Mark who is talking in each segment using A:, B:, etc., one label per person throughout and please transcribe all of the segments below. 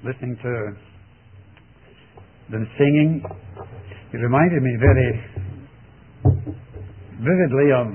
A: listening to them singing, it reminded me very vividly of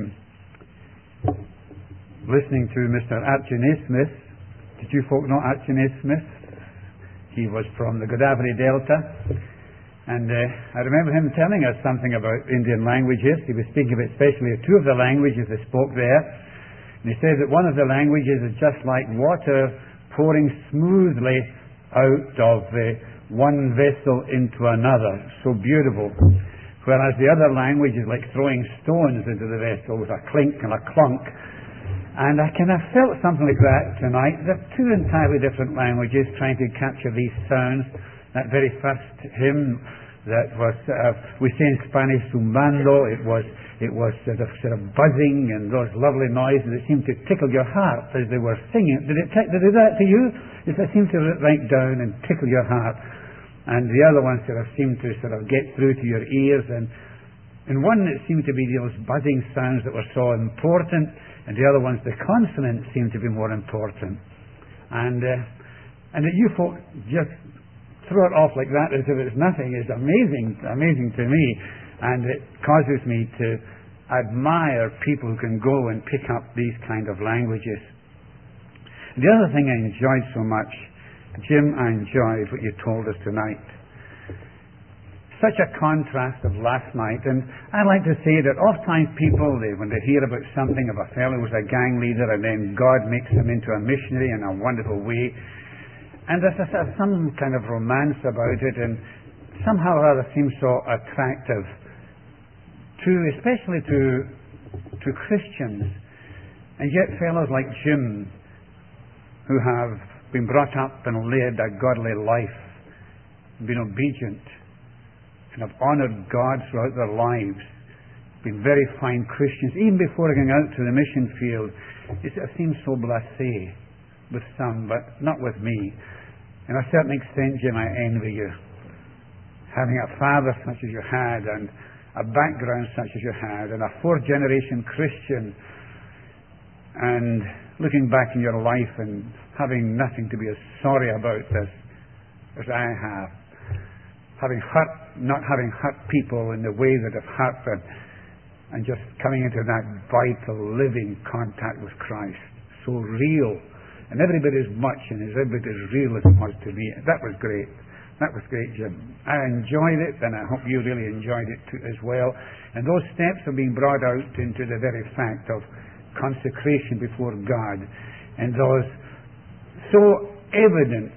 A: listening to Mr. Archie Naismith. Did you folk know Archie Naismith? He was from the Godavari Delta, and I remember him telling us something about Indian languages. He was speaking about especially two of the languages they spoke there, and he said that one of the languages is just like water pouring smoothly out of one vessel into another. So beautiful. Whereas the other language is like throwing stones into the vessel with a clink and a clunk. And I kind of felt something like that tonight. They're two entirely different languages trying to capture these sounds. That very first hymn that was, we say in Spanish, zumbando, it was sort of buzzing and those lovely noises that seemed to tickle your heart as they were singing. Did it do that to you? It seemed to right down and tickle your heart. And the other one sort of seemed to sort of get through to your ears. And one it seemed to be those buzzing sounds that were so important, and the other ones, the consonants, seemed to be more important. And that you folk just throw it off like that as if it's nothing is amazing to me. And it causes me to admire people who can go and pick up these kind of languages. The other thing I enjoyed so much, Jim, I enjoyed what you told us tonight. Such a contrast of last night. And I like to say that oftentimes people, when they hear about something of a fellow who was a gang leader and then God makes him into a missionary in a wonderful way, and there's some kind of romance about it, and somehow or other seems so attractive especially to Christians. And yet fellows like Jim, who have been brought up and led a godly life, been obedient, and have honoured God throughout their lives, been very fine Christians, even before going out to the mission field, it seems so blasé with some, but not with me. And to a certain extent, Jim, I envy you. Having a father such as you had, and a background such as you had, and a fourth-generation Christian, and looking back in your life and having nothing to be as sorry about as I have. Not having hurt people in the way that have hurt them, and just coming into that vital, living contact with Christ. So real. And every bit as much and every bit as real as it was to me. That was great. That was great, Jim. I enjoyed it, and I hope you really enjoyed it too, as well. And those steps are being brought out into the very fact of consecration before God, and those so evident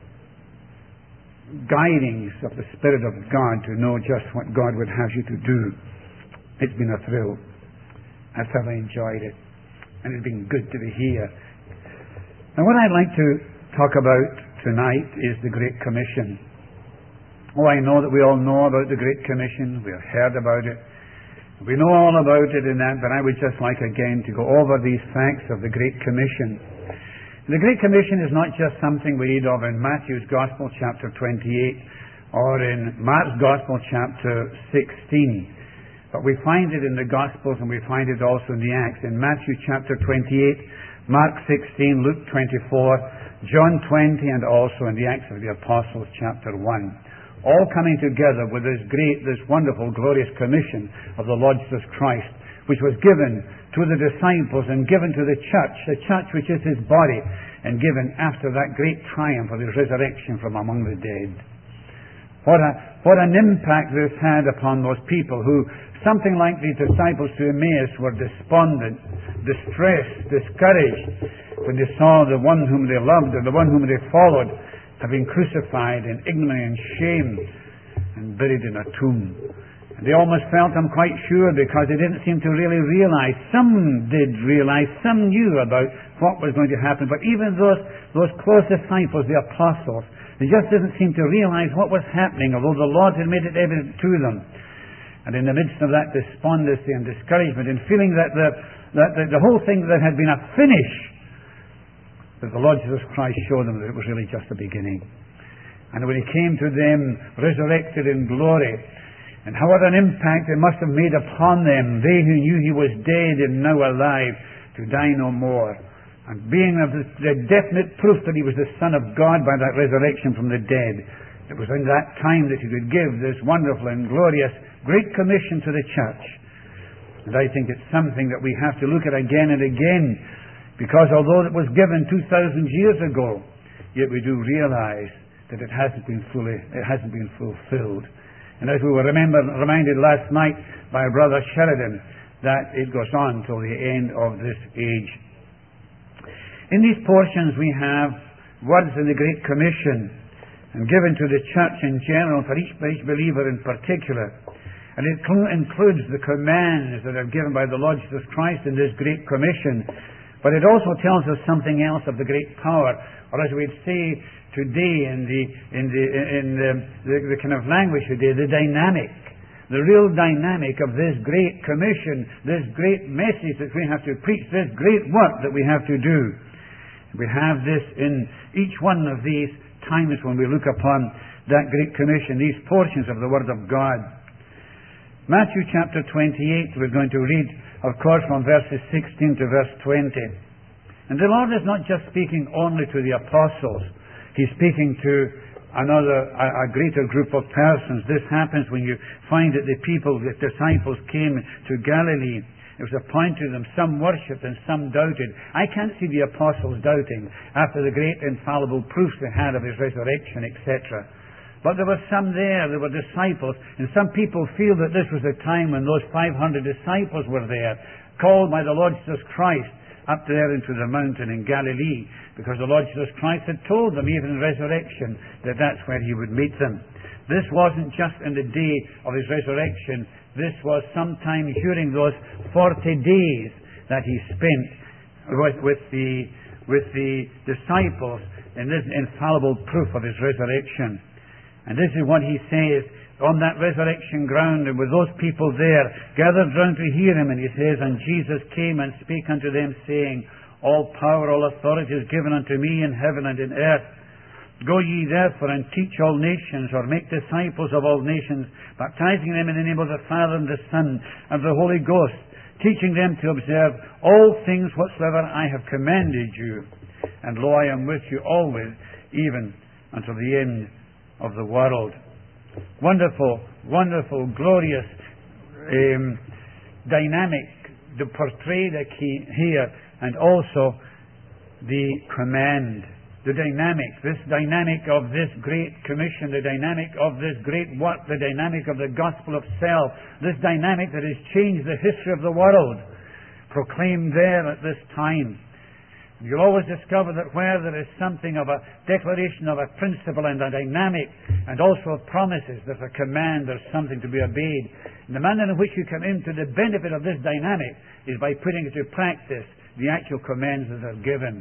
A: guidings of the Spirit of God to know just what God would have you to do. It's been a thrill. I thoroughly enjoyed it, and it's been good to be here. Now, what I'd like to talk about tonight is the Great Commission. Oh, I know that we all know about the Great Commission. We have heard about it. We know all about it in that, but I would just like again to go over these facts of the Great Commission. The Great Commission is not just something we read of in Matthew's Gospel, chapter 28, or in Mark's Gospel, chapter 16. But we find it in the Gospels, and we find it also in the Acts. In Matthew chapter 28, Mark 16, Luke 24, John 20, and also in the Acts of the Apostles, chapter 1. All coming together with this wonderful, glorious commission of the Lord Jesus Christ, which was given to the disciples and given to the church which is His body, and given after that great triumph of His resurrection from among the dead. What an impact this had upon those people who, something like the disciples to Emmaus, were despondent, distressed, discouraged when they saw the one whom they loved and the one whom they followed have been crucified in ignominy and shame and buried in a tomb. And they almost felt, I'm quite sure, because they didn't seem to really realize. Some did realize, some knew about what was going to happen, but even those close disciples, the apostles, they just didn't seem to realize what was happening, although the Lord had made it evident to them. And in the midst of that despondency and discouragement, and feeling that the whole thing that had been a finish, that the Lord Jesus Christ showed them that it was really just the beginning. And when He came to them, resurrected in glory, and how what an impact it must have made upon them, they who knew He was dead and now alive, to die no more, and being of the definite proof that he was the Son of God by that resurrection from the dead, it was in that time that he could give this wonderful and glorious Great Commission to the church. And I think it's something that we have to look at again and again, because although it was given 2,000 years ago, yet we do realize that it hasn't been fulfilled. And as we were reminded last night by Brother Sheridan, that it goes on till the end of this age. In these portions we have words in the Great Commission, and given to the church in general, for each believer in particular. And it includes the commands that are given by the Lord Jesus Christ in this Great Commission. But it also tells us something else of the great power, or as we'd say today in the kind of language today, the dynamic, the real dynamic of this Great Commission, this great message that we have to preach, this great work that we have to do. We have this in each one of these times when we look upon that Great Commission, these portions of the Word of God. Matthew chapter 28, we're going to read, of course, from verses 16 to verse 20. And the Lord is not just speaking only to the apostles. He's speaking to a greater group of persons. This happens when you find that the disciples came to Galilee. It was appointed to them. Some worshipped and some doubted. I can't see the apostles doubting after the great infallible proofs they had of his resurrection, etc. But there were some there were disciples, and some people feel that this was the time when those 500 disciples were there, called by the Lord Jesus Christ up there into the mountain in Galilee, because the Lord Jesus Christ had told them, even in resurrection, that that's where he would meet them. This wasn't just in the day of his resurrection. This was sometime during those 40 days that he spent with the disciples in this infallible proof of his resurrection. And this is what he says on that resurrection ground, and with those people there gathered round to hear him. And he says, "And Jesus came and spake unto them, saying, All power, all authority is given unto me in heaven and in earth. Go ye therefore and teach all nations, or make disciples of all nations, baptizing them in the name of the Father and the Son and the Holy Ghost, teaching them to observe all things whatsoever I have commanded you. And lo, I am with you always, even until the end of the world." Wonderful, wonderful, glorious, dynamic, portrayed here, and also the command, the dynamic, this dynamic of this great commission, the dynamic of this great work, the dynamic of the gospel of self, this dynamic that has changed the history of the world, proclaimed there at this time. You'll always discover that where there is something of a declaration of a principle and a dynamic, and also of promises, there's a command, there's something to be obeyed. And the manner in which you come into the benefit of this dynamic is by putting into practice the actual commands that are given.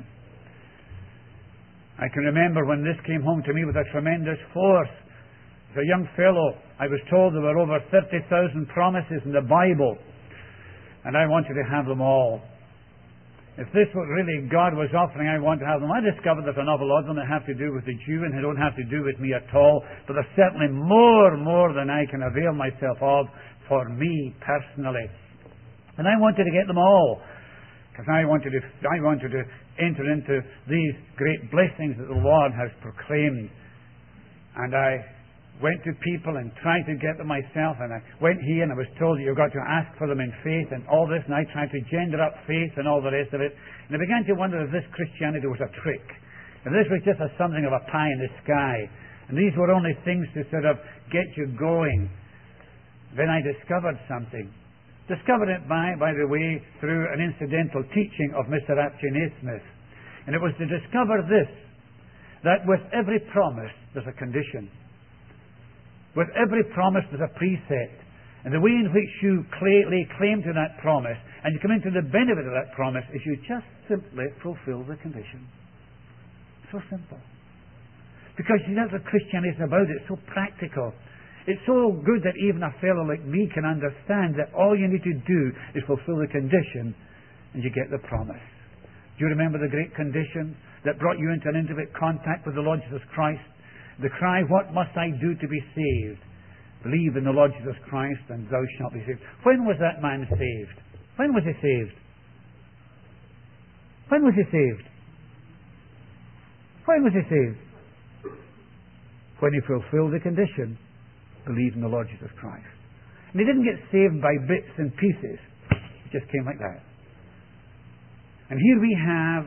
A: I can remember when this came home to me with a tremendous force. As a young fellow, I was told there were over 30,000 promises in the Bible, and I wanted to have them all. If this was really God was offering, I want to have them. I discovered there's an awful lot of them that have to do with the Jew and they don't have to do with me at all. But there's certainly more than I can avail myself of for me personally. And I wanted to get them all, because I wanted to enter into these great blessings that the Lord has proclaimed. And I went to people and tried to get them myself, and I went here and I was told that you've got to ask for them in faith and all this, and I tried to gender up faith and all the rest of it, and I began to wonder if this Christianity was a trick, if this was just something of a pie in the sky, and these were only things to sort of get you going. Then I discovered something. Discovered it, by the way, through an incidental teaching of Mr. Apchen Smith. And it was to discover this, that with every promise there's a condition. With every promise there's a precept. And the way in which you lay claim to that promise and you come into the benefit of that promise is you just simply fulfill the condition. So simple. Because you know what Christianity is about. It's so practical. It's so good that even a fellow like me can understand that all you need to do is fulfill the condition and you get the promise. Do you remember the great condition that brought you into an intimate contact with the Lord Jesus Christ? The cry, "What must I do to be saved?" Believe in the Lord Jesus Christ and thou shalt be saved. When was that man saved? When was he saved? When was he saved? When was he saved? When he fulfilled the condition, believe in the Lord Jesus Christ. And he didn't get saved by bits and pieces. It just came like that. And here we have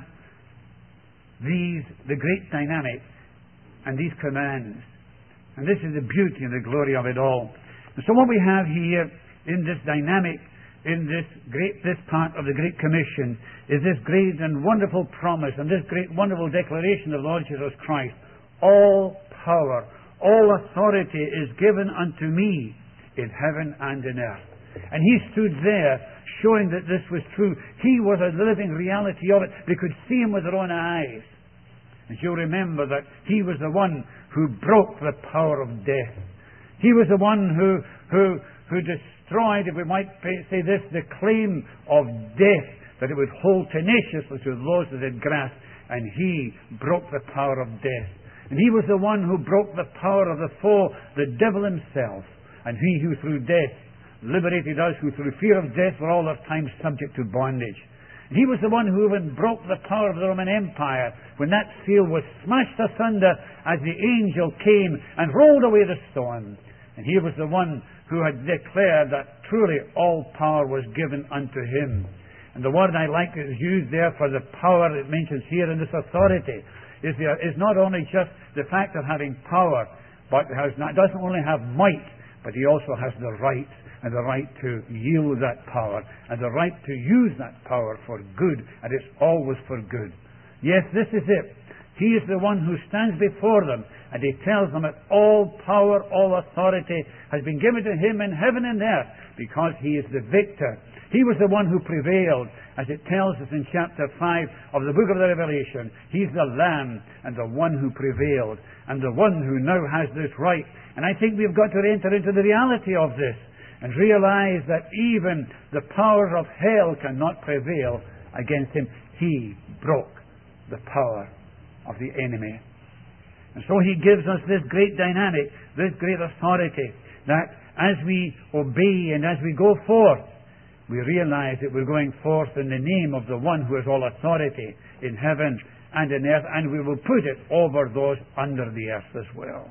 A: the great dynamic and these commands. And this is the beauty and the glory of it all. And so what we have here in this dynamic, in this part of the Great Commission, is this great and wonderful promise and this great wonderful declaration of the Lord Jesus Christ. All power, all authority is given unto me in heaven and in earth. And he stood there showing that this was true. He was a living reality of it. They could see him with their own eyes. And you'll remember that he was the one who broke the power of death. He was the one who destroyed, if we might say this, the claim of death, that it would hold tenaciously to those that had grasped. And he broke the power of death. And he was the one who broke the power of the foe, the devil himself. And he who through death liberated us, who through fear of death were all our time subject to bondage. And he was the one who even broke the power of the Roman Empire when that seal was smashed asunder as the angel came and rolled away the stone. And he was the one who had declared that truly all power was given unto him. And the word I like is used there for the power it mentions here in this authority is not only just the fact of having power, but it doesn't only have might, but he also has the right, and the right to yield that power, and the right to use that power for good, and it's always for good. Yes, this is it. He is the one who stands before them, and he tells them that all power, all authority has been given to him in heaven and earth, because he is the victor. He was the one who prevailed, as it tells us in chapter 5 of the book of the Revelation. He's the Lamb and the one who prevailed, and the one who now has this right. And I think we've got to enter into the reality of this, and realize that even the powers of hell cannot prevail against him. He broke the power of the enemy. And so he gives us this great dynamic, this great authority, that as we obey and as we go forth, we realize that we're going forth in the name of the one who has all authority in heaven and in earth, and we will put it over those under the earth as well.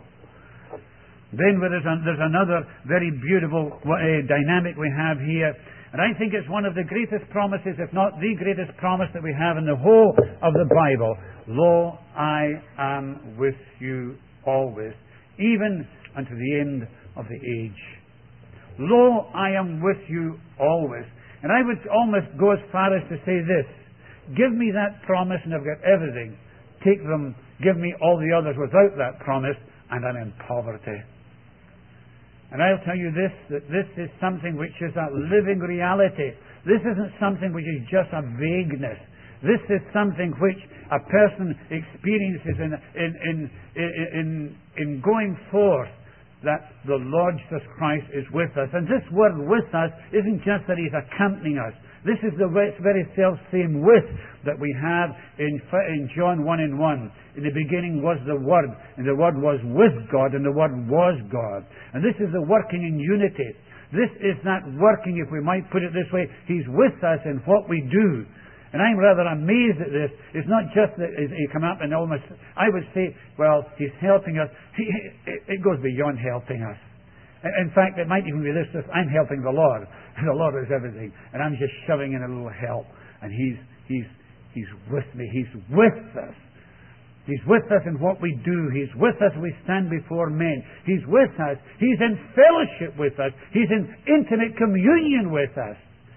A: Then there's another very beautiful dynamic we have here, and I think it's one of the greatest promises, if not the greatest promise that we have in the whole of the Bible. Lo, I am with you always, even unto the end of the age. Lo, I am with you always. And I would almost go as far as to say this: give me that promise and I've got everything. Give me all the others without that promise, and I'm in poverty. And I'll tell you this, that this is something which is a living reality. This isn't something which is just a vagueness. This is something which a person experiences in going forth, that the Lord Jesus Christ is with us. And this word "with us" isn't just that he's accompanying us. This is the very self-same "with" that we have in John 1:1. In the beginning was the Word, and the Word was with God, and the Word was God. And this is the working in unity. This is that working, if we might put it this way. He's with us in what we do. And I'm rather amazed at this. It's not just that he come up and almost, I would say, well, he's helping us. It goes beyond helping us. In fact, it might even be this: I'm helping the Lord, and the Lord is everything, and I'm just shoving in a little help. And He's with me. He's with us. He's with us in what we do. He's with us when we stand before men. He's with us. He's in fellowship with us. He's in intimate communion with us.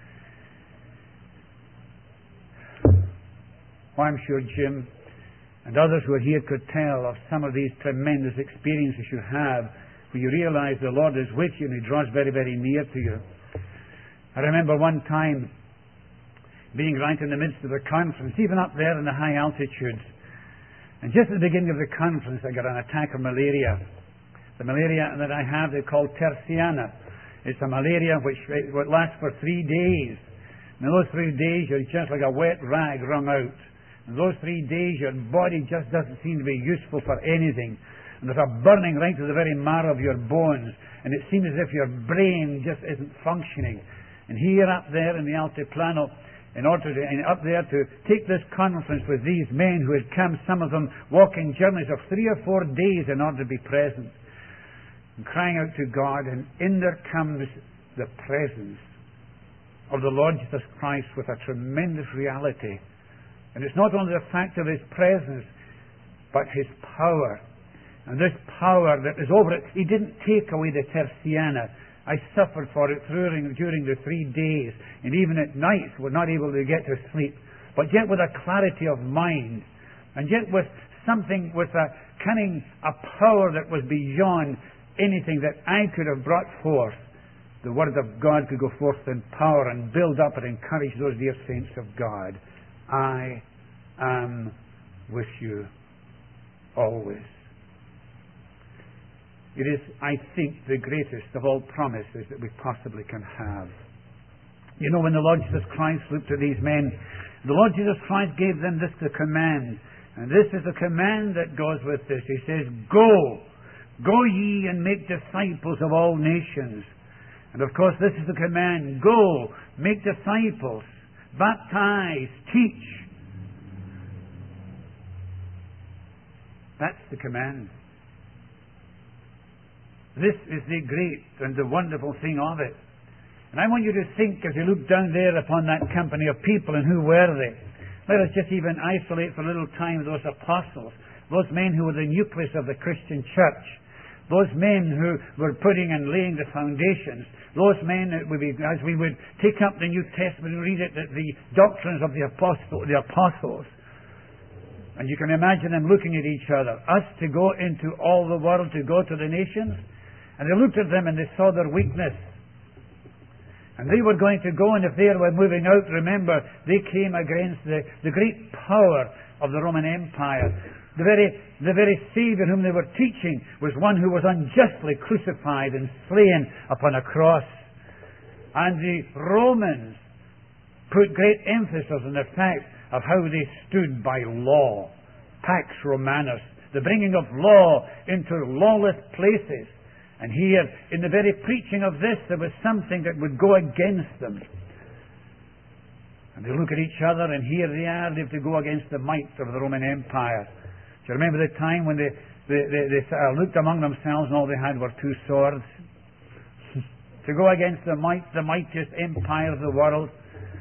A: Well, I'm sure Jim and others who are here could tell of some of these tremendous experiences you have, where you realize the Lord is with you and He draws very, very near to you. I remember one time being right in the midst of a conference, even up there in the high altitudes. And just at the beginning of the conference, I got an attack of malaria. The malaria that I have, they call tertiana. It's a malaria which lasts for 3 days. And in those 3 days, you're just like a wet rag wrung out. In those 3 days, your body just doesn't seem to be useful for anything. And there's a burning right to the very marrow of your bones. And it seems as if your brain just isn't functioning. And here up there in the Altiplano, in order to, and up there to take this conference with these men who had come, some of them walking journeys of 3 or 4 days in order to be present, and crying out to God, and in there comes the presence of the Lord Jesus Christ with a tremendous reality. And it's not only the fact of His presence, but His power. And this power that is over it, He didn't take away the tertiana. I suffered for it during the 3 days, and even at nights were not able to get to sleep. But yet with a clarity of mind, and yet with something, with a cunning, a power that was beyond anything that I could have brought forth. The Word of God could go forth in power and build up and encourage those dear saints of God. I am with you always. It is, I think, the greatest of all promises that we possibly can have. You know, when the Lord Jesus Christ looked at these men, the Lord Jesus Christ gave them this to command. And this is the command that goes with this. He says, Go! Go ye and make disciples of all nations. And of course, this is the command. Go, make disciples, baptize, teach. That's the command. This is the great and the wonderful thing of it. And I want you to think, as you look down there upon that company of people, and who were they? Let us just even isolate for a little time those apostles, those men who were the nucleus of the Christian church, those men who were putting and laying the foundations, those men that would be, as we would take up the New Testament and read it, the doctrines of the apostles. And you can imagine them looking at each other. Us to go into all the world, to go to the nations. And they looked at them and they saw their weakness. And they were going to go, and if they were moving out, remember, they came against the great power of the Roman Empire. The very Savior whom they were teaching was one who was unjustly crucified and slain upon a cross. And the Romans put great emphasis on the fact of how they stood by law. Pax Romanus, the bringing of law into lawless places. And here, in the very preaching of this, there was something that would go against them. And they look at each other, and here they are, they have to go against the might of the Roman Empire. Do you remember the time when they looked among themselves and all they had were 2 swords? To go against the mightiest empire of the world.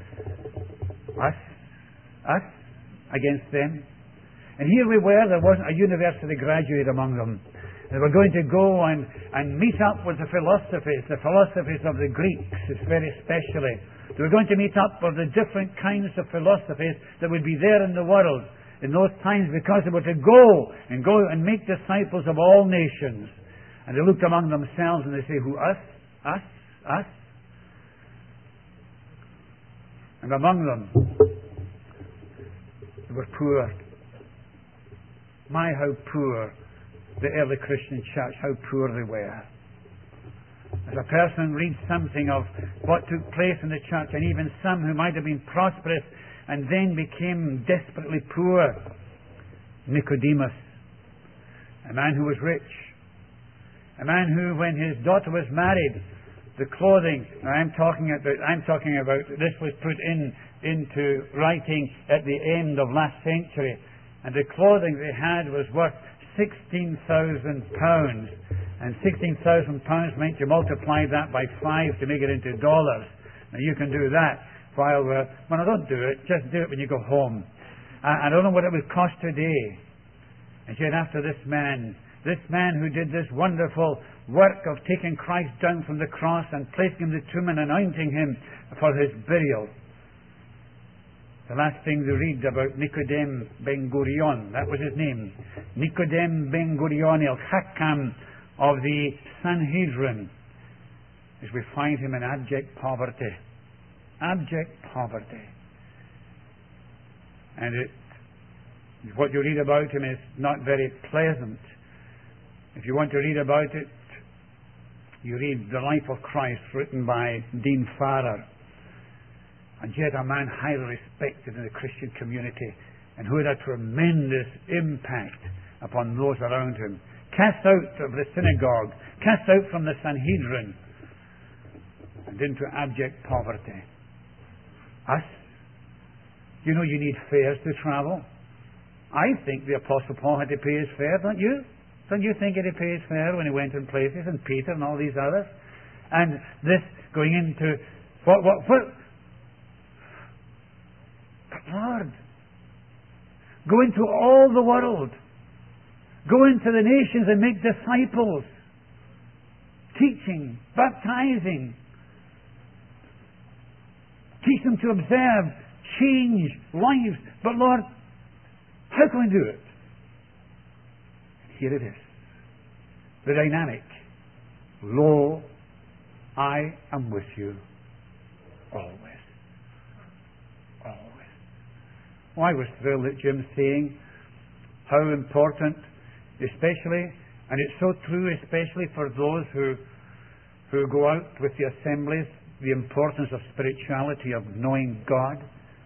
A: Us against them. And here we were, there wasn't a university graduate among them. They were going to go and meet up with the philosophies of the Greeks, very especially. They were going to meet up with the different kinds of philosophies that would be there in the world in those times, because they were to go and make disciples of all nations. And they looked among themselves and they say, who, us? Us? And among them, they were poor. My, how poor the early Christian church, how poor they were. As a person reads something of what took place in the church, and even some who might have been prosperous and then became desperately poor. Nicodemus, a man who was rich, a man who, when his daughter was married, the clothing, I'm talking about, this was put into writing at the end of last century, and the clothing they had was worth £16,000, and £16,000 meant you multiply that by 5 to make it into dollars. Now you can do that. Well, I don't do it. Just do it when you go home. I don't know what it would cost today. And yet after this man who did this wonderful work of taking Christ down from the cross and placing him in the tomb and anointing him for his burial. The last thing we read about Nicodemus Ben Gurion, that was his name. Nicodemus Ben Gurion, al-Hakam of the Sanhedrin, as we find him in abject poverty. Abject poverty. And what you read about him is not very pleasant. If you want to read about it, you read The Life of Christ, written by Dean Farrar. And yet a man highly respected in the Christian community, and who had a tremendous impact upon those around him. Cast out of the synagogue, cast out from the Sanhedrin, and into abject poverty. You know you need fares to travel. I think the Apostle Paul had to pay his fare, don't you? Don't you think he had to pay his fare when he went in places, and Peter and all these others? And this going into what? But Lord, go into all the world. Go into the nations and make disciples. Teaching, baptizing. Teach them to observe, change lives. But Lord, how can we do it? Here it is. The dynamic. Lo, I am with you always. Always. Well, I was thrilled at Jim saying how important, especially, and it's so true, especially for those who go out with the assemblies, the importance of spirituality, of knowing God.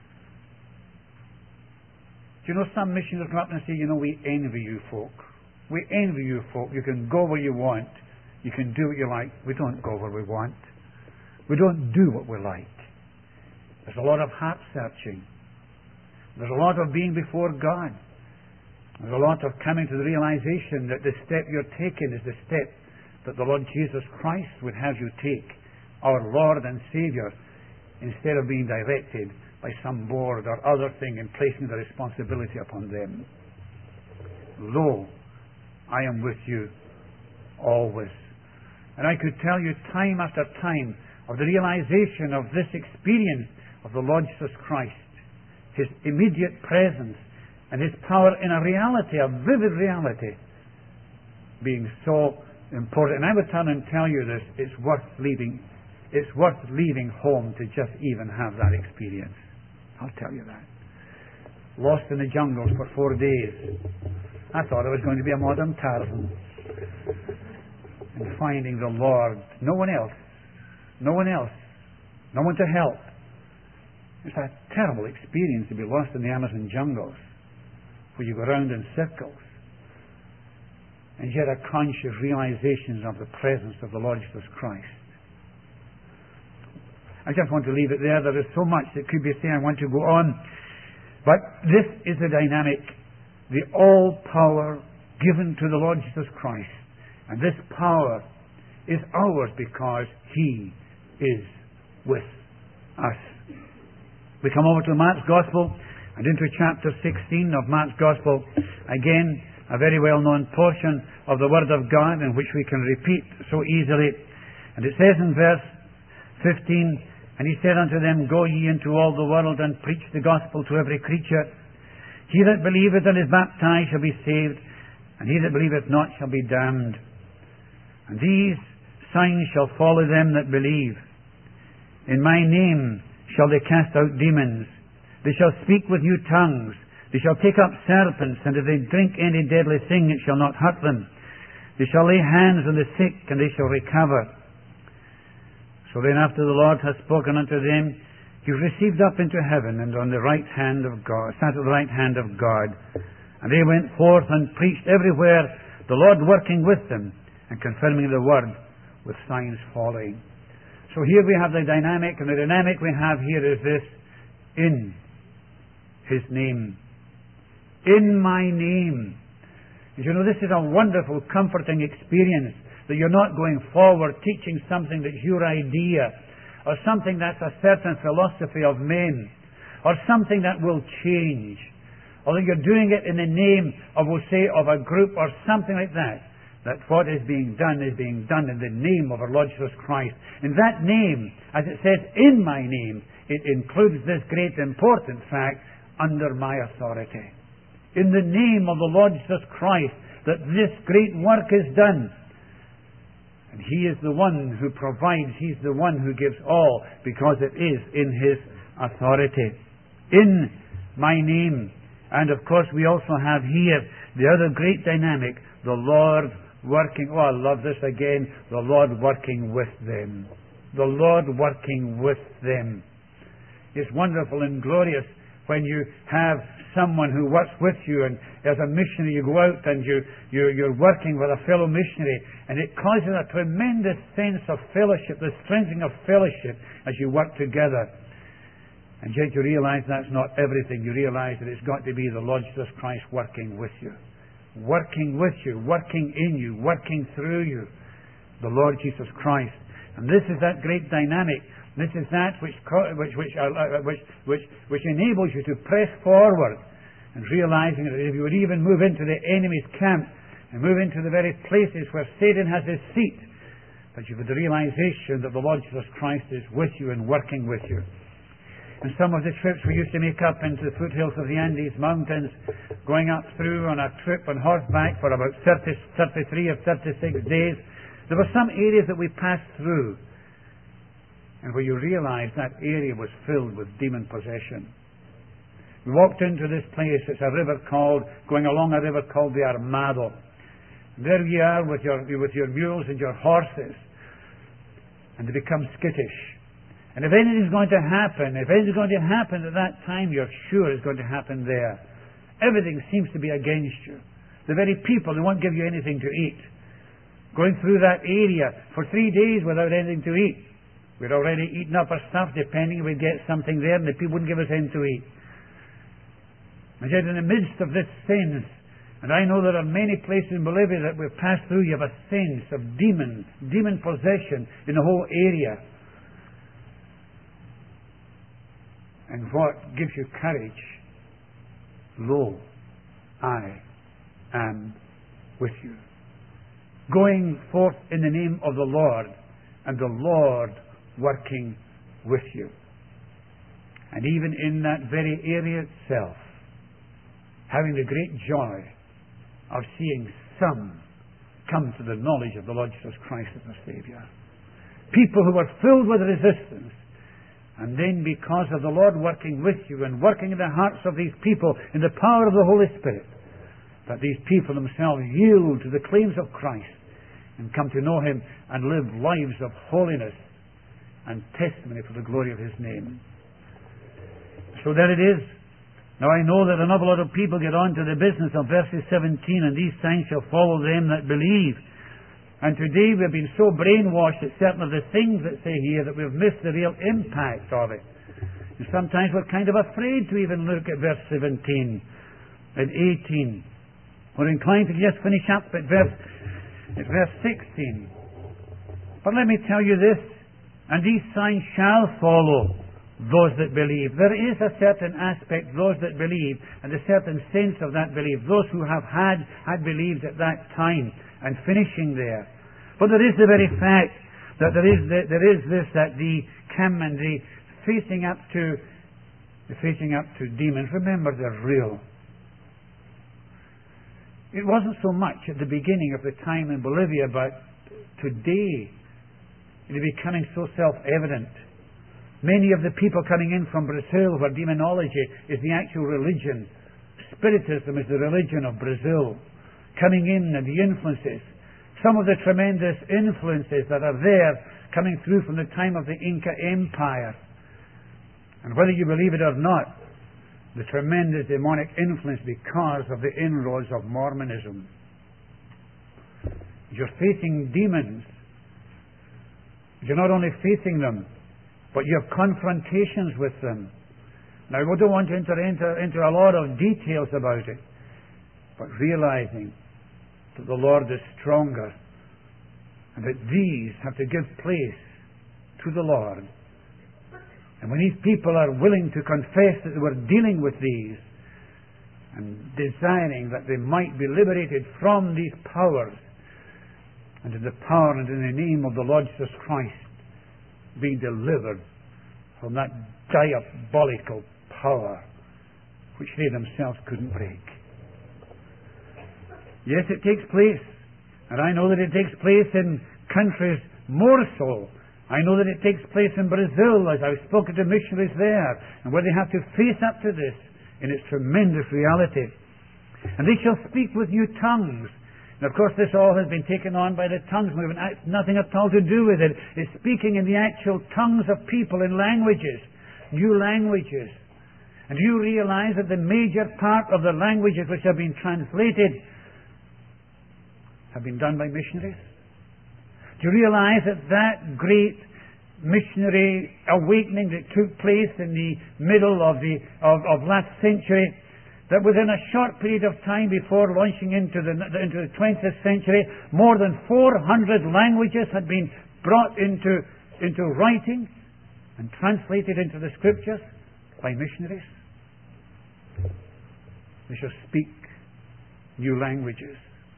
A: Do you know, some missionaries come up and say, we envy you folk. We envy you folk. You can go where you want. You can do what you like. We don't go where we want. We don't do what we like. There's a lot of heart searching. There's a lot of being before God. There's a lot of coming to the realization that the step you're taking is the step that the Lord Jesus Christ would have you take, our Lord and Saviour, instead of being directed by some board or other thing and placing the responsibility upon them. Lo, I am with you always. And I could tell you time after time of the realization of this experience of the Lord Jesus Christ, His immediate presence and His power in a reality, a vivid reality, being so important. And I would turn and tell you this, it's worth leaving home to just even have that experience. I'll tell you that. Lost in the jungles for 4 days. I thought I was going to be a modern Tarzan. And finding the Lord, no one else, no one to help. It's a terrible experience to be lost in the Amazon jungles, where you go around in circles, and yet a conscious realization of the presence of the Lord Jesus Christ. I just want to leave it there. There is so much that could be said. I want to go on. But this is the dynamic, the all power given to the Lord Jesus Christ. And this power is ours because He is with us. We come over to Mark's Gospel and into chapter 16 of Mark's Gospel. Again, a very well-known portion of the Word of God in which we can repeat so easily. And it says in verse 15, and He said unto them, Go ye into all the world and preach the gospel to every creature. He that believeth and is baptized shall be saved, and he that believeth not shall be damned. And these signs shall follow them that believe. In my name shall they cast out demons. They shall speak with new tongues. They shall take up serpents, and if they drink any deadly thing, it shall not hurt them. They shall lay hands on the sick, and they shall recover. So then after the Lord hath spoken unto them, He was received up into heaven, and on the right hand of God, sat at the right hand of God. And they went forth and preached everywhere, the Lord working with them, and confirming the word with signs following. So here we have the dynamic, and the dynamic we have here is this: in His name. In my name. As you know, this is a wonderful, comforting experience, that you're not going forward teaching something that's your idea, or something that's a certain philosophy of men, or something that will change, or that you're doing it in the name of, we'll say, of a group or something like that. That what is being done in the name of our Lord Jesus Christ. In that name, as it says, in my name, it includes this great important fact, under my authority. In the name of the Lord Jesus Christ, that this great work is done. And He is the one who provides, He's the one who gives all, because it is in His authority. In my name. And of course we also have here the other great dynamic, the Lord working, I love this again, the Lord working with them. The Lord working with them. It's wonderful and glorious when you have someone who works with you, and as a missionary you go out and you're working with a fellow missionary, and it causes a tremendous sense of fellowship, the strengthening of fellowship as you work together. And yet you realize that's not everything. You realize that it's got to be the Lord Jesus Christ working with you. Working with you, working in you, working through you. The Lord Jesus Christ. And this is that great dynamic. This is that which enables you to press forward, and realizing that if you would even move into the enemy's camp and move into the very places where Satan has his seat, that you've got the realization that the Lord Jesus Christ is with you and working with you. And some of the trips we used to make up into the foothills of the Andes Mountains, going up through on a trip on horseback for about 33 or 36 days, there were some areas that we passed through, and where you realized that area was filled with demon possession. We walked into this place. It's a river going along a river called the Armado. There you are with your mules and your horses, and they become skittish. And if anything's going to happen at that time, you're sure it's going to happen there. Everything seems to be against you. The very people, they won't give you anything to eat. Going through that area for 3 days without anything to eat. We'd already eaten up our stuff, depending if we'd get something there, and the people wouldn't give us anything to eat. And yet in the midst of this sense, and I know there are many places in Bolivia that we've passed through, you have a sense of demon possession in the whole area. And what gives you courage? Lo, I am with you. Going forth in the name of the Lord, and the Lord working with you. And even in that very area itself, having the great joy of seeing some come to the knowledge of the Lord Jesus Christ as the Saviour. People who were filled with resistance. And then because of the Lord working with you and working in the hearts of these people in the power of the Holy Spirit, that these people themselves yield to the claims of Christ and come to know Him and live lives of holiness and testimony for the glory of His name. So there it is. Now I know that an awful lot of people get on to the business of verses 17, and these signs shall follow them that believe. And today we've been so brainwashed at certain of the things that say here that we've missed the real impact of it. And sometimes we're kind of afraid to even look at verse 17 and 18. We're inclined to just finish up at verse 16. But let me tell you this, and these signs shall follow those that believe. There is a certain aspect, those that believe, and a certain sense of that belief, those who have had believed at that time, and finishing there. But there is the very fact that there is this, that the come and the facing up to demons. Remember, they're real. It wasn't so much at the beginning of the time in Bolivia, but today it is becoming so self-evident. Many of the people coming in from Brazil, where demonology is the actual religion, Spiritism is the religion of Brazil, coming in, and the influences, some of the tremendous influences that are there coming through from the time of the Inca Empire. And whether you believe it or not, the tremendous demonic influence because of the inroads of Mormonism. You're facing demons. You're not only facing them, but you have confrontations with them. Now, we don't want to enter into a lot of details about it, but realizing that the Lord is stronger, and that these have to give place to the Lord. And when these people are willing to confess that they were dealing with these, and desiring that they might be liberated from these powers, and in the power and in the name of the Lord Jesus Christ, being delivered from that diabolical power which they themselves couldn't break. Yes, it takes place. And I know that it takes place in countries more so. I know that it takes place in Brazil, as I've spoken to missionaries there, and where they have to face up to this in its tremendous reality. And they shall speak with new tongues. And of course this all has been taken on by the tongues. We have nothing at all to do with it. It's speaking in the actual tongues of people in languages, new languages. And do you realize that the major part of the languages which have been translated have been done by missionaries? Do you realize that that great missionary awakening that took place in the middle of last century, that within a short period of time before launching into the 20th century, more than 400 languages had been brought into writing and translated into the Scriptures by missionaries. They shall speak new languages.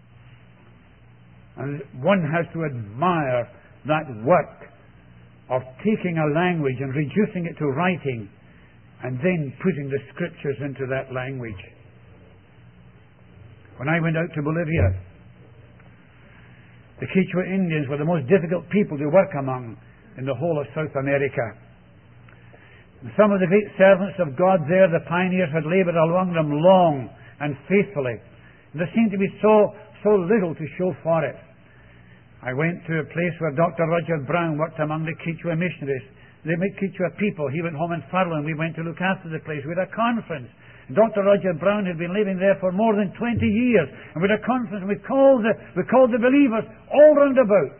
A: And one has to admire that work of taking a language and reducing it to writing and then putting the Scriptures into that language. When I went out to Bolivia, the Quechua Indians were the most difficult people to work among in the whole of South America. And some of the great servants of God there, the pioneers, had laboured among them long and faithfully. And there seemed to be so little to show for it. I went to a place where Dr. Roger Brown worked among the Quechua missionaries. They met Quechua people. He went home in furlough and we went to look after the place. We had a conference. Dr. Roger Brown had been living there for more than 20 years. And we had a conference and we called the believers all round about.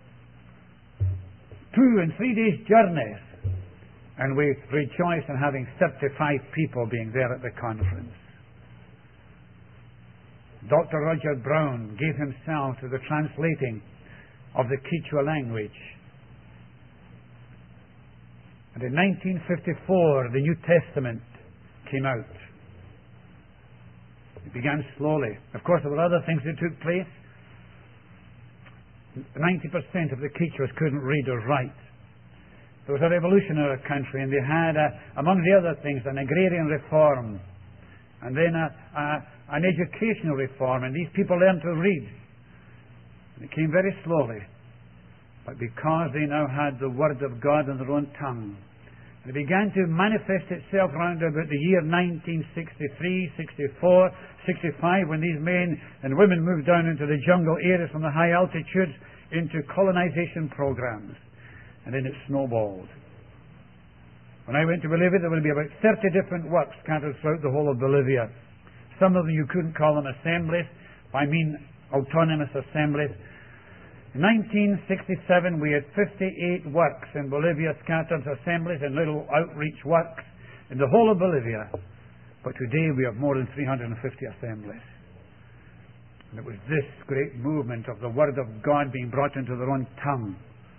A: 2 and 3 days journeys. And we rejoiced in having 35 people being there at the conference. Dr. Roger Brown gave himself to the translating of the Quechua language. And in 1954, the New Testament came out. It began slowly. Of course, there were other things that took place. 90% of the Quechuas couldn't read or write. There was a revolution in our country, and they had, among the other things, an agrarian reform, and then an educational reform, and these people learned to read. And it came very slowly, but because they now had the Word of God in their own tongue, it began to manifest itself around about the year 1963, 64, 65, when these men and women moved down into the jungle areas from the high altitudes into colonization programs. And then it snowballed. When I went to Bolivia, there would be about 30 different works scattered throughout the whole of Bolivia. Some of them you couldn't call them assemblies. I mean autonomous assemblies. In 1967, we had 58 works in Bolivia, scattered assemblies and little outreach works in the whole of Bolivia. But today we have more than 350 assemblies. And it was this great movement of the Word of God being brought into their own tongue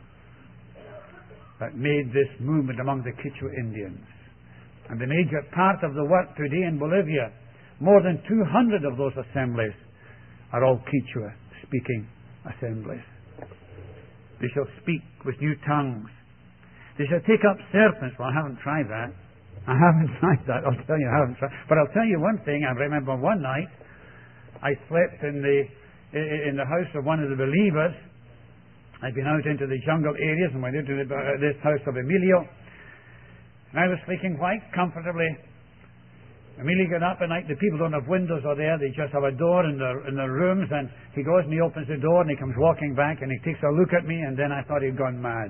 A: that made this movement among the Quechua Indians. And the major part of the work today in Bolivia, more than 200 of those assemblies are all Quechua-speaking assemblies. They shall speak with new tongues. They shall take up serpents. Well, I haven't tried that. I'll tell you, I haven't tried. But I'll tell you one thing. I remember one night I slept in the house of one of the believers. I'd been out into the jungle areas and went into this house of Emilio. And I was sleeping quite comfortably. Emilio got up at night. The people don't have windows or there. They just have a door in their rooms. And he goes and he opens the door and he comes walking back and he takes a look at me, and then I thought he'd gone mad.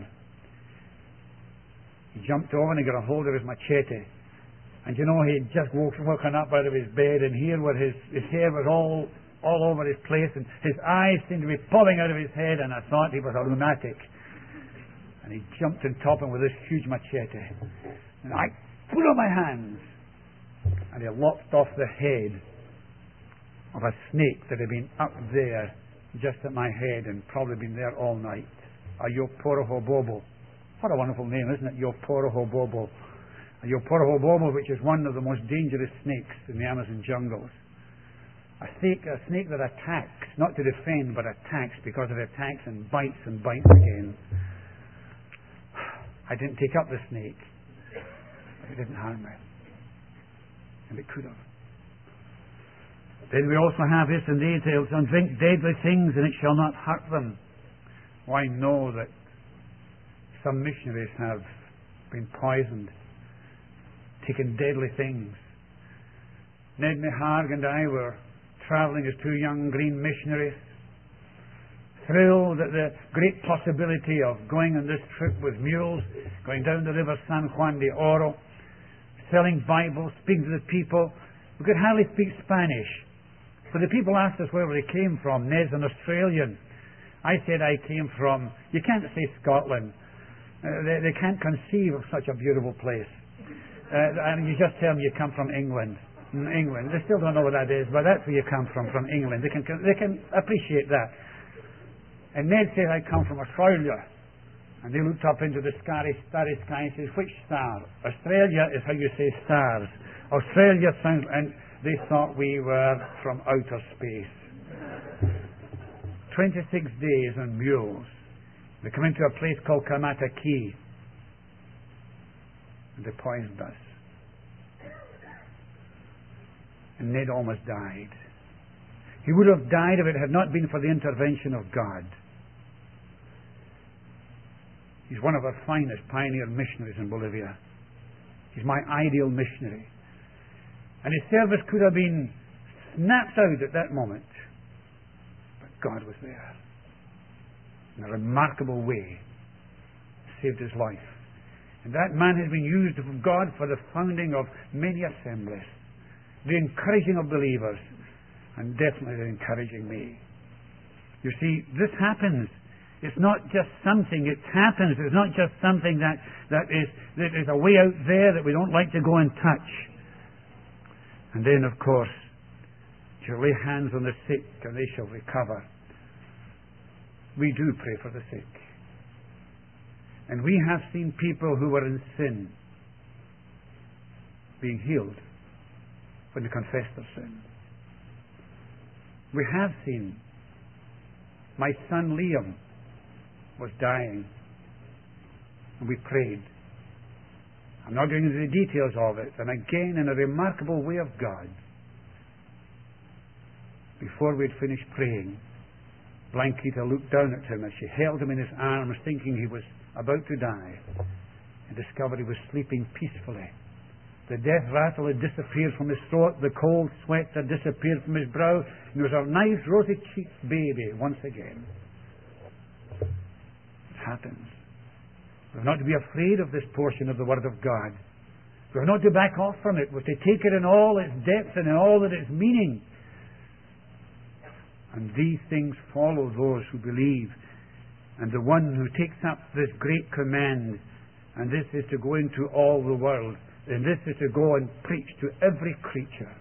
A: He jumped over and he got a hold of his machete. And you know, he'd just woken up out of his bed, and here were his hair was all over his place, and his eyes seemed to be popping out of his head, and I thought he was a lunatic. And he jumped on top of him with this huge machete. And I put up my hands, and he lopped off the head of a snake that had been up there just at my head and probably been there all night. A Yoporohobobo. What a wonderful name, isn't it? Yoporohobobo. A Yoporohobobo, which is one of the most dangerous snakes in the Amazon jungles. A snake that attacks, not to defend, but attacks, because it attacks and bites again. I didn't take up the snake, but it didn't harm me. And it could have. Then we also have this in the details: and drink deadly things, and it shall not hurt them. Well, I know that some missionaries have been poisoned, taken deadly things. Ned Meharg and I were travelling as 2 young green missionaries, thrilled at the great possibility of going on this trip with mules, going down the river San Juan de Oro, selling Bibles, speaking to the people. We could hardly speak Spanish. So the people asked us where we came from. Ned's an Australian. I said I came from, you can't say Scotland. They can't conceive of such a beautiful place. And you just tell them you come from England. England. They still don't know what that is, but that's where you come from England. They can appreciate that. And Ned says, I come from Australia. And they looked up into the starry sky and says, which star? Australia is how you say stars. Australia sounds, and they thought we were from outer space. 26 days on mules. They come into a place called Kamata Key. And they poisoned us. And Ned almost died. He would have died if it had not been for the intervention of God. He's one of our finest pioneer missionaries in Bolivia. He's my ideal missionary. And his service could have been snapped out at that moment. But God was there. In a remarkable way. Saved his life. And that man has been used of God for the founding of many assemblies. The encouraging of believers. And definitely the encouraging me. You see, this happens. It's not just something, it happens. It's not just something that is a way out there that we don't like to go and touch. And then, of course, you lay hands on the sick and they shall recover. We do pray for the sick. And we have seen people who were in sin being healed when they confessed their sin. We have seen my son Liam was dying, and we prayed. I'm not going into the details of it. And again, in a remarkable way of God, before we'd finished praying, Blanquita looked down at him as she held him in his arms, thinking he was about to die, and discovered he was sleeping peacefully. The death rattle had disappeared from his throat, the cold sweat had disappeared from his brow, and he was a nice rosy-cheeked baby once again. Happens. We're not to be afraid of this portion of the Word of God. We're not to back off from it. We're to take it in all its depth and in all that its meaning. And these things follow those who believe. And the one who takes up this great command, and this is to go into all the world, and this is to go and preach to every creature.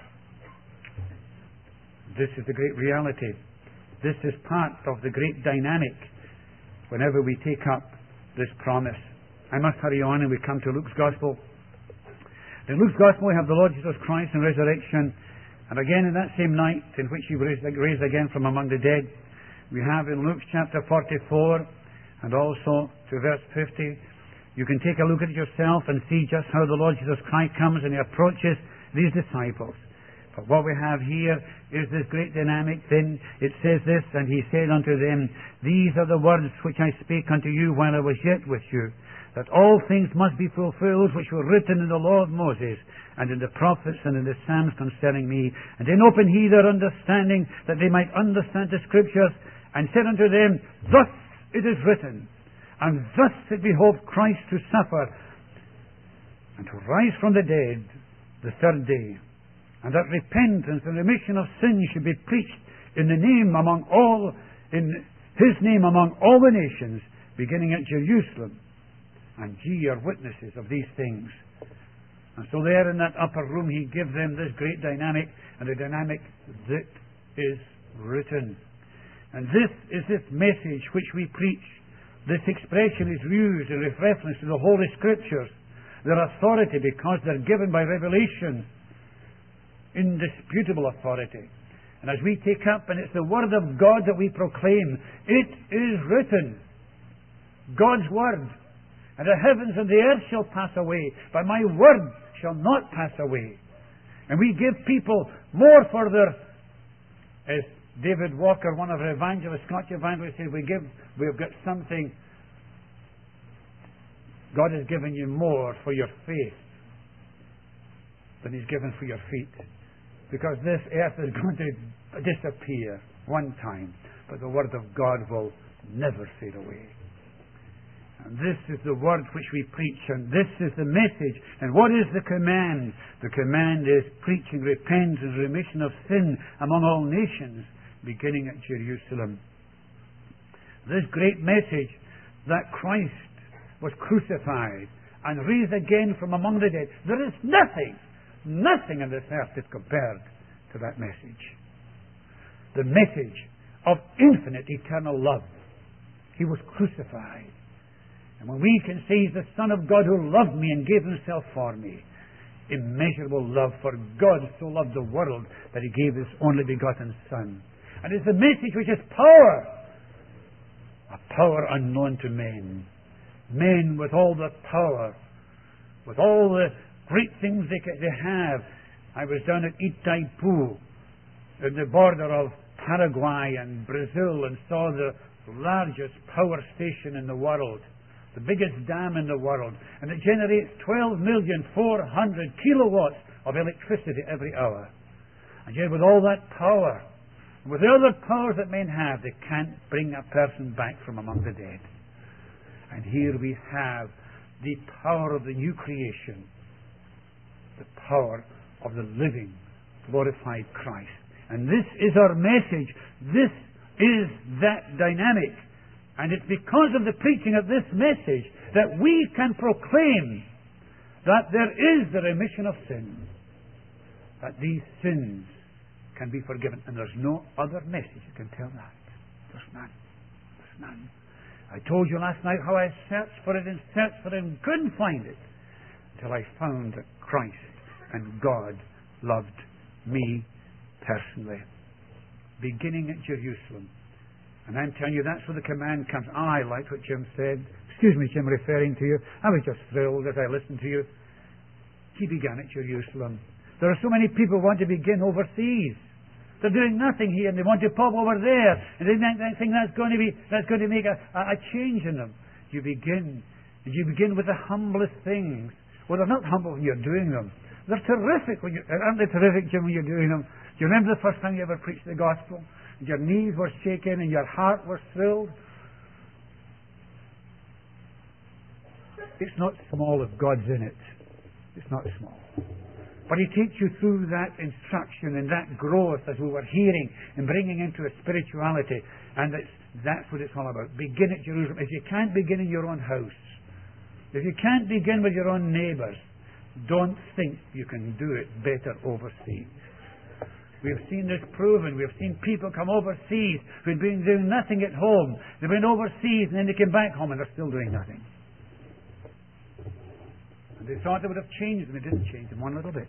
A: This is the great reality. This is part of the great dynamic whenever we take up this promise. I must hurry on, and we come to Luke's Gospel. In Luke's Gospel we have the Lord Jesus Christ and resurrection, and again in that same night in which He was raised again from among the dead, we have in Luke chapter 44 and also to verse 50. You can take a look at it yourself and see just how the Lord Jesus Christ comes and He approaches these disciples. But what we have here is this great dynamic. Then it says this, and He said unto them, These are the words which I spake unto you while I was yet with you, that all things must be fulfilled which were written in the law of Moses, and in the prophets, and in the Psalms concerning me. And then opened He their understanding, that they might understand the Scriptures, and said unto them, Thus it is written, and thus it behoved Christ to suffer, and to rise from the dead the third day, and that repentance and remission of sins should be preached in His name among all the nations, beginning at Jerusalem. And ye are witnesses of these things. And so there in that upper room He gives them this great dynamic, and the dynamic that is written. And this is this message which we preach. This expression is used in reference to the Holy Scriptures, their authority, because they're given by revelation. Indisputable authority. And as we take up, and it's the Word of God that we proclaim, it is written. God's Word. And the heavens and the earth shall pass away, but my Word shall not pass away. And we give people more for their, as David Walker, one of our evangelists, Scotch evangelists, said, we've got something. God has given you more for your faith than He's given for your feet. Because this earth is going to disappear one time, but the Word of God will never fade away. And this is the Word which we preach, and this is the message. And what is the command? The command is preaching repentance and remission of sin among all nations, beginning at Jerusalem. This great message that Christ was crucified and raised again from among the dead. There is nothing on this earth is compared to that message. The message of infinite eternal love. He was crucified. And when we can say He's the Son of God who loved me and gave Himself for me, immeasurable love, for God so loved the world that He gave His only begotten Son. And it's a message which is power, a power unknown to men. Men with all the power, with all the great things they have. I was down at Itaipu, in the border of Paraguay and Brazil, and saw the largest power station in the world, the biggest dam in the world, and it generates 12,400,000 kilowatts of electricity every hour. And yet with all that power, with the other powers that men have, they can't bring a person back from among the dead. And here we have the power of the new creation, the power of the living, glorified Christ. And this is our message. This is that dynamic. And it's because of the preaching of this message that we can proclaim that there is the remission of sins, that these sins can be forgiven. And there's no other message that can tell that. There's none. There's none. I told you last night how I searched for it and couldn't find it until I found that Christ and God loved me personally. Beginning at Jerusalem. And I'm telling you, that's where the command comes. I liked what Jim said. Excuse me, Jim, referring to you. I was just thrilled as I listened to you. He began at Jerusalem. There are so many people who want to begin overseas. They're doing nothing here, and they want to pop over there, and they think that's going to make a change in them. You begin with the humblest things. Well, they're not humble when you're doing them. They're terrific aren't they terrific, Jim, when you're doing them? Do you remember the first time you ever preached the gospel? And your knees were shaken and your heart was thrilled? It's not small if God's in it. It's not small. But He takes you through that instruction and that growth, as we were hearing, and bringing into a spirituality. And that's what it's all about. Begin at Jerusalem. If you can't begin in your own house, if you can't begin with your own neighbours, don't think you can do it better overseas. We've seen this proven. We've seen people come overseas who've been doing nothing at home. They've been overseas and then they came back home and they're still doing nothing. And they thought it would have changed them. It didn't change them one little bit.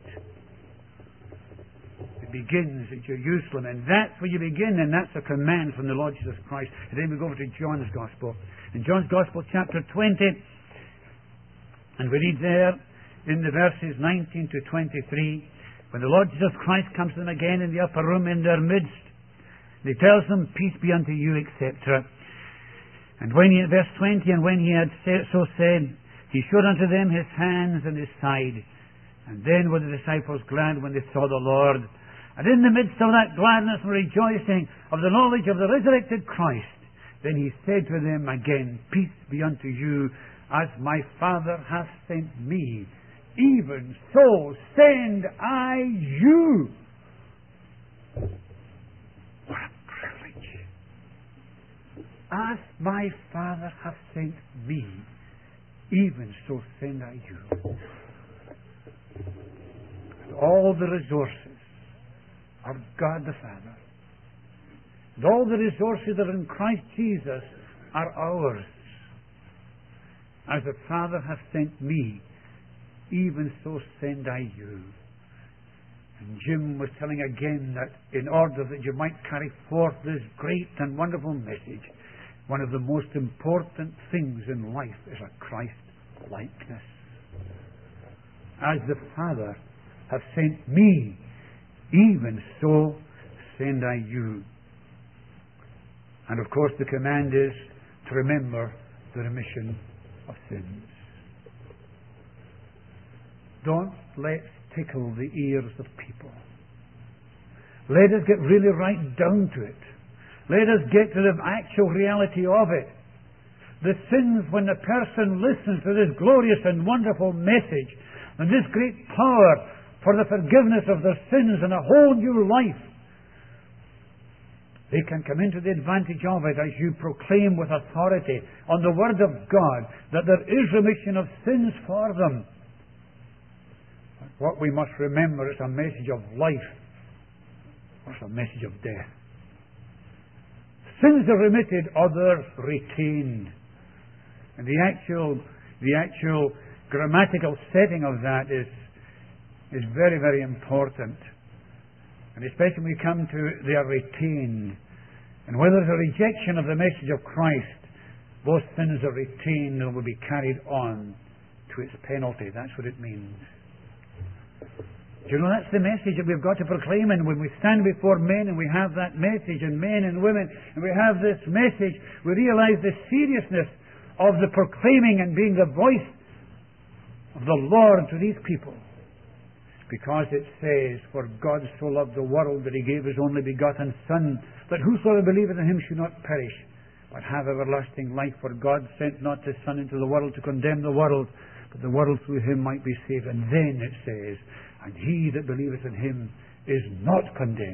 A: It begins at Jerusalem, and that's where you begin, and that's a command from the Lord Jesus Christ. And then we go over to John's Gospel. In John's Gospel, chapter 20, and we read there in the verses 19 to 23, when the Lord Jesus Christ comes to them again in the upper room in their midst, and He tells them, "Peace be unto you," etc. And when He, verse 20, and when He had so said, He showed unto them His hands and His side. And then were the disciples glad when they saw the Lord. And in the midst of that gladness and rejoicing of the knowledge of the resurrected Christ, then He said to them again, "Peace be unto you, as my Father hath sent me, even so send I you." What a privilege. As my Father hath sent me, even so send I you. And all the resources of God the Father, and all the resources that are in Christ Jesus are ours. As the Father hath sent me, even so send I you. And Jim was telling again that in order that you might carry forth this great and wonderful message, one of the most important things in life is a Christ-likeness. As the Father hath sent me, even so send I you. And of course the command is to remember the remission of sins. Don't let's tickle the ears of people. Let us get really right down to it. Let us get to the actual reality of it. The sins, when the person listens to this glorious and wonderful message, and this great power for the forgiveness of their sins and a whole new life, They can come into the advantage of it as you proclaim with authority on the Word of God that there is remission of sins for them. But what we must remember is a message of life. What's a message of death? Sins are remitted, others retained. And the actual grammatical setting of that is very, very important. And especially when we come to they are retained. And when there's a rejection of the message of Christ, those sins are retained and will be carried on to its penalty. That's what it means. Do you know, that's the message that we've got to proclaim. And when we stand before men and we have that message, and men and women, and we have this message, we realize the seriousness of the proclaiming and being the voice of the Lord to these people. Because it says, "For God so loved the world that He gave His only begotten Son, that whosoever believeth in Him should not perish, but have everlasting life. For God sent not His Son into the world to condemn the world, but the world through Him might be saved." And then it says, "And he that believeth in Him is not condemned."